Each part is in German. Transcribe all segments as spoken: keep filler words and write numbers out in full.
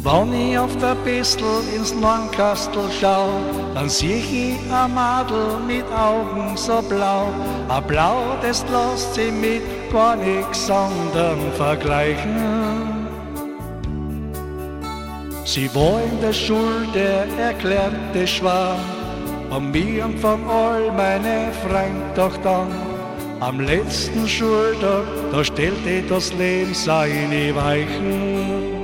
Wenn ich auf der Pistel ins Nornkastel schau, dann sieh ich ein Madel mit Augen so blau. Ein Blau, das lässt sich mit gar nix anderem vergleichen. Sie war in der Schule der erklärte Schwarm, von mir und von all meine Freund doch dann. Am letzten Schultag, da stellte das Leben seine Weichen.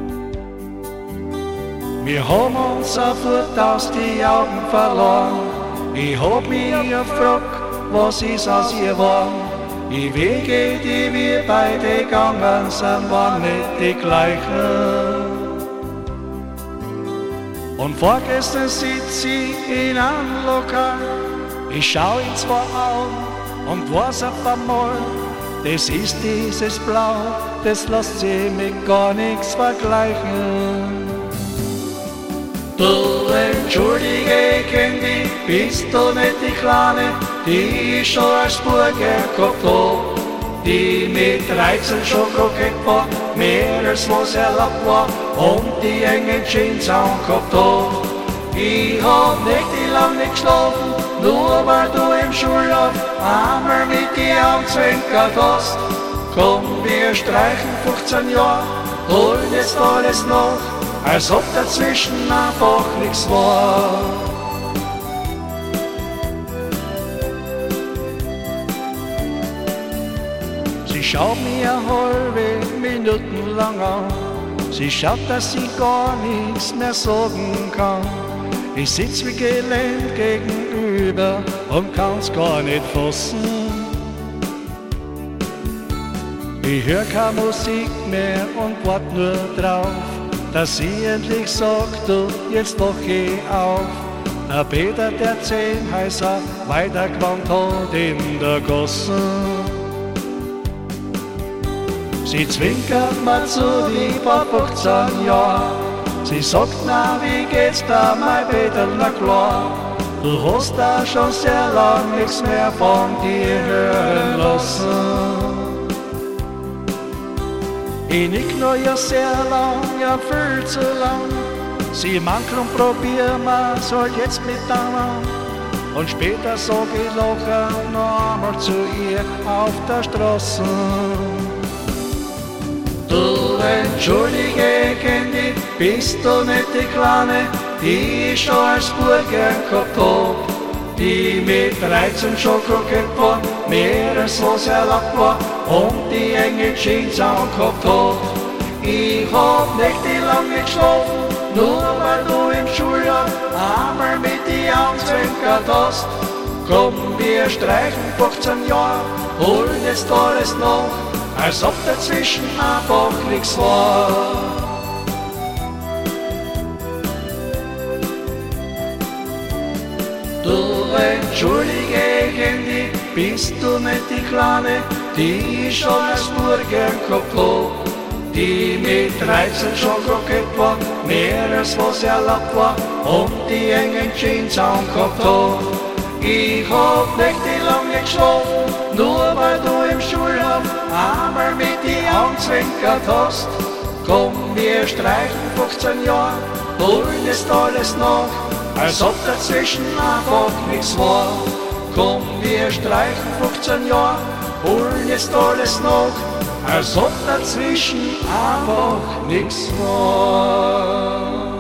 Wir haben uns sofort aus die Augen verloren. Ich hab mich gefragt, was ist aus ihr geworden. Die Wege, die wir beide gegangen sind, waren nicht die gleichen. Und vorgestern sitz ich in einem Lokal. Ich schau in zwei Augen und weiß auf einmal, das ist dieses Blau, das lässt sich mit gar nichts vergleichen. Du, entschuldige, ich kenn dich, bist du nicht die Kleine, die ich schon als Burger gehabt hab, die mit dreizehn schon kokett war, mehr als was erlaubt war und die engen Jeans angehabt hat. Ich hab nächtelang nicht geschlafen, nur weil du im Schulhof einmal mit die Augen zwinkert hast. Komm, wir streichen fünfzehn Jahre, holen jetzt alles nach, als ob dazwischen einfach nichts war. Sie schaut mir eine halbe Minute lang an. Sie schaut, dass ich gar nichts mehr sagen kann. Ich sitz wie gelähmt gegenüber und kann's gar nicht fassen. Ich hör keine Musik mehr und wart nur drauf, dass sie endlich sagt, du, jetzt wach ich auf. Der Peter, der zehn Häuser weitergewohnt hat in der Gasse. Sie zwinkert mir zu, wie vor fünfzehn Jahren. Sie sagt, na, wie geht's da, mein Peter, na klar. Du hast da schon sehr lang nichts mehr von dir hören lassen. Ich nick noch ja sehr lang, ja viel zu lang. Sie mankel und probier mal's halt jetzt miteinander. Und später sag ich locker noch einmal zu ihr auf der Straße. Du, entschuldige, ich kenn dich, bist du nicht die Kleine, die ich schon als Burger gehabt hab, die mit dreizehn schon kokett war, mehr als was erlaubt war und die enge Jeans angehabt hat. Ich hab nächtelang nicht geschlafen, nur weil du im Schuljahr einmal mit die Augen zwinkert hast. Komm, wir streichen fünfzehn Jahre, holen jetzt alles nach, als ob dazwischen einfach nichts war. Du, entschuldige, ich kenn dich, bist du nicht die Kleine, die ich schon als Burger gehabt hab, die mit dreizehn schon kokett war, mehr als was erlaubt war und die engen Jeans angehabt hat. Ich hab nächtelang nicht geschlafen, nur weil du im Schulhof einmal mit die Augen zwinkert hast. Komm, wir streichen fünfzehn Jahre, holen jetzt alles nach, als ob dazwischen einfach nichts war. Komm, wir streichen fünfzehn Jahre, holen jetzt alles nach, als ob dazwischen einfach nichts war.